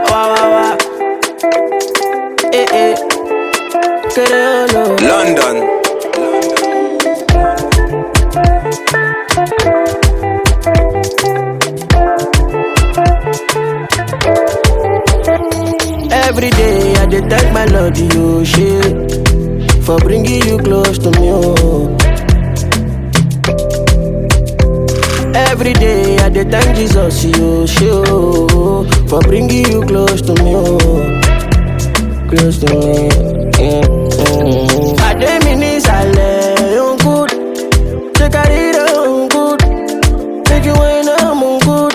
wa. Creolo. London. Every day I dey thank my Lord, you shit, for bringing you close to me, oh. Every day I dey thank Jesus, you shit, oh, for bringing you close to me, oh. Close to me, I dey miss on good, take a read on good, make you when I'm on good.